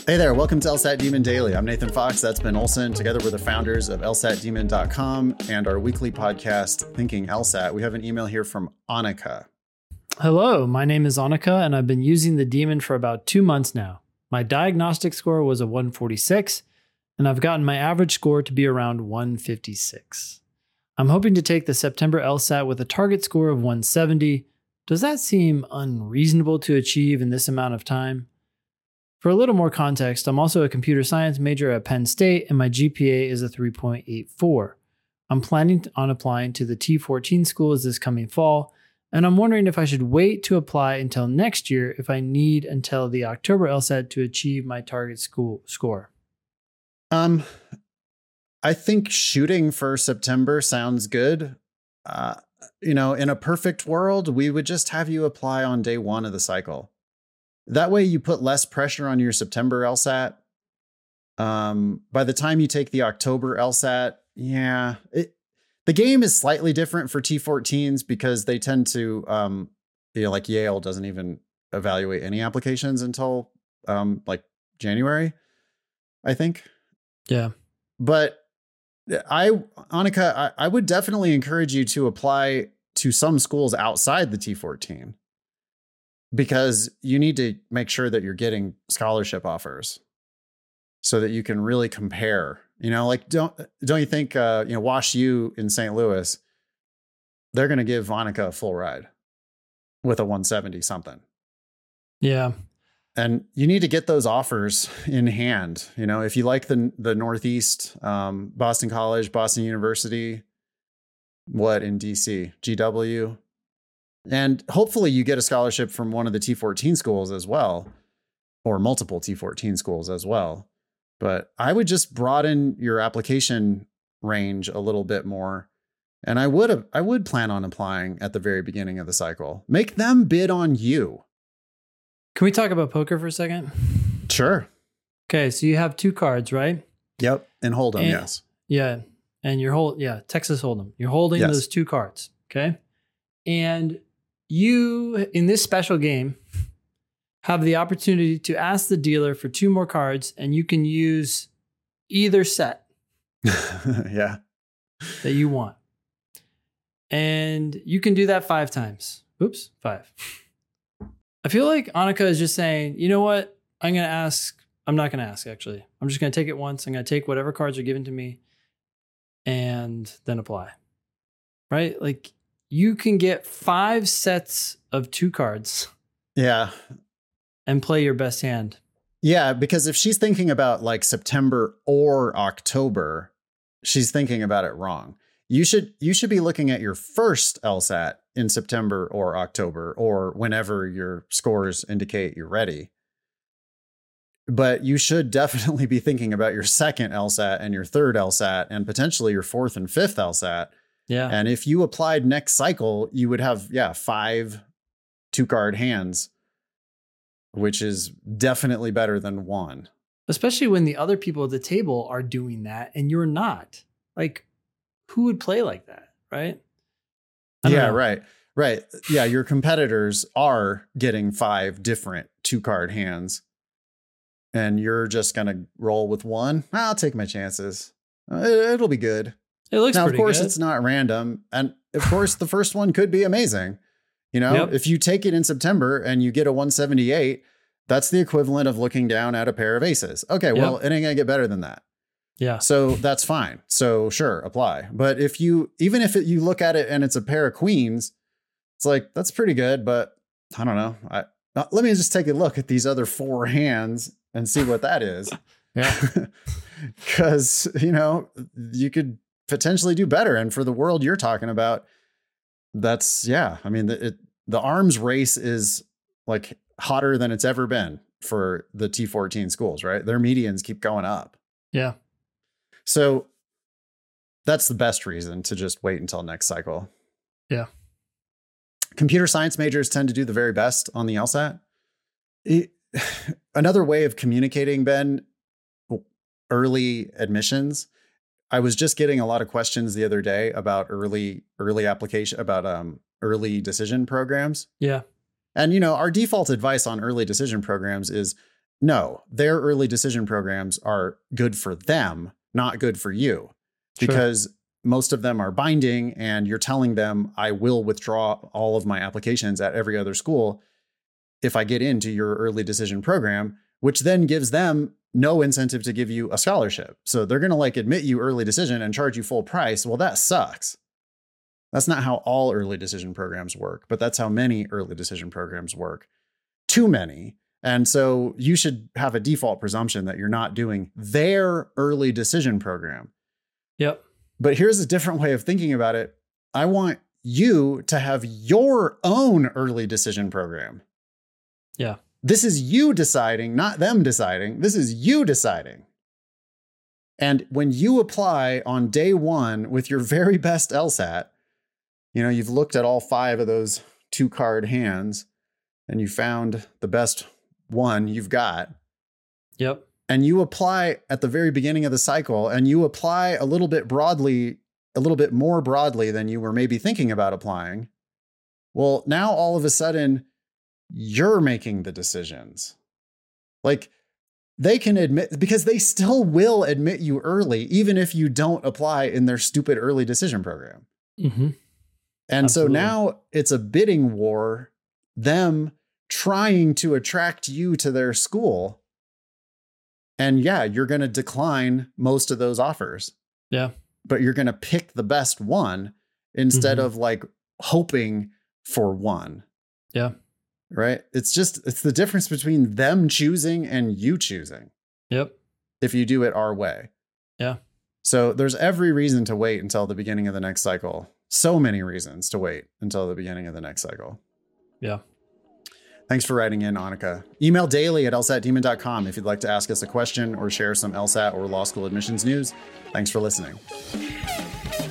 Hey there, welcome to LSAT Demon Daily. I'm Nathan Fox, that's Ben Olson. Together we're the founders of LSATdemon.com and our weekly podcast, Thinking LSAT. We have an email here from Annika. Hello, my name is Annika, and I've been using the Demon for about 2 months now. My diagnostic score was a 146, and I've gotten my average score to be around 156. I'm hoping to take the September LSAT with a target score of 170. Does that seem unreasonable to achieve in this amount of time? For a little more context, I'm also a computer science major at Penn State, and my GPA is a 3.84. I'm planning on applying to the T14 schools this coming fall, and I'm wondering if I should wait to apply until next year if I need until the October LSAT to achieve my target school score. I think shooting for September sounds good. In a perfect world, we would just have you apply on day one of the cycle. That way you put less pressure on your September LSAT. By the time you take the October LSAT, the game is slightly different for T14s because they tend to, like Yale doesn't even evaluate any applications until like January, I think. Yeah. But Annika, I would definitely encourage you to apply to some schools outside the T14. Because you need to make sure that you're getting scholarship offers so that you can really compare, don't you think, Wash U in St. Louis, they're going to give Annika a full ride with a 170 something. Yeah. And you need to get those offers in hand. If you like the Northeast, Boston College, Boston University, what in DC, GW, and hopefully you get a scholarship from one of the T14 schools as well, or multiple T14 schools as well. But I would just broaden your application range a little bit more. And I would plan on applying at the very beginning of the cycle. Make them bid on you. Can we talk about poker for a second? Sure. Okay, so you have 2 cards, right? Yep. And Hold'em, yes. Yeah. And Texas Hold'em. You're holding those 2 cards, okay? And you, in this special game, have the opportunity to ask the dealer for 2 more cards, and you can use either set yeah, that you want. And you can do that 5 times. Oops, 5. I feel like Annika is just saying, you know what? I'm not going to ask, actually. I'm just going to take it once. I'm going to take whatever cards are given to me and then apply. Right? Like, you can get 5 sets of 2 cards. Yeah. And play your best hand. Yeah, because if she's thinking about like September or October, she's thinking about it wrong. You should be looking at your first LSAT in September or October or whenever your scores indicate you're ready. But you should definitely be thinking about your second LSAT and your third LSAT and potentially your fourth and fifth LSAT. Yeah. And if you applied next cycle, you would have, 5 2-card hands, which is definitely better than 1. Especially when the other people at the table are doing that and you're not. Like, who would play like that, right? Yeah, right. Right. Yeah, your competitors are getting 5 different 2-card hands. And you're just going to roll with 1. I'll take my chances. It'll be good. It looks now, pretty of course, good. It's not random. And of course, the first one could be amazing. If you take it in September and you get a 178, that's the equivalent of looking down at a pair of aces. Okay, well, it ain't going to get better than that. Yeah. So that's fine. So sure, apply. But you look at it and it's a pair of queens, it's like, that's pretty good. But I don't know. Let me just take a look at these other 4 hands and see what that is. Yeah. Because, you could potentially do better. And for the world you're talking about, that's, I mean, the arms race is like hotter than it's ever been for the T14 schools, right? Their medians keep going up. Yeah. So that's the best reason to just wait until next cycle. Yeah. Computer science majors tend to do the very best on the LSAT. Another way of communicating, Ben, early admissions. I was just getting a lot of questions the other day about early application, about early decision programs. Yeah. And, our default advice on early decision programs is No, their early decision programs are good for them, not good for you, because most of them are binding and you're telling them I will withdraw all of my applications at every other school if I get into your early decision program, which then gives them no incentive to give you a scholarship. So they're going to like admit you early decision and charge you full price. Well, that sucks. That's not how all early decision programs work, but that's how many early decision programs work. Too many. And so you should have a default presumption that you're not doing their early decision program. Yep. But here's a different way of thinking about it. I want you to have your own early decision program. Yeah. This is you deciding, not them deciding. This is you deciding. And when you apply on day one with your very best LSAT, you've looked at all 5 of those 2-card hands and you found the best one you've got. Yep. And you apply at the very beginning of the cycle and you apply a little bit more broadly than you were maybe thinking about applying. Well, now all of a sudden you're making the decisions. Like they can admit, because they still will admit you early, even if you don't apply in their stupid early decision program. Mm-hmm. And Absolutely. so now it's a bidding war, them trying to attract you to their school. And yeah, you're going to decline most of those offers. Yeah. But you're going to pick the best one instead of like hoping for one. Yeah. Right. It's the difference between them choosing and you choosing. Yep. If you do it our way. Yeah. So there's every reason to wait until the beginning of the next cycle. So many reasons to wait until the beginning of the next cycle. Yeah. Thanks for writing in, Annika. Email daily@lsatdemon.com if you'd like to ask us a question or share some LSAT or law school admissions news. Thanks for listening.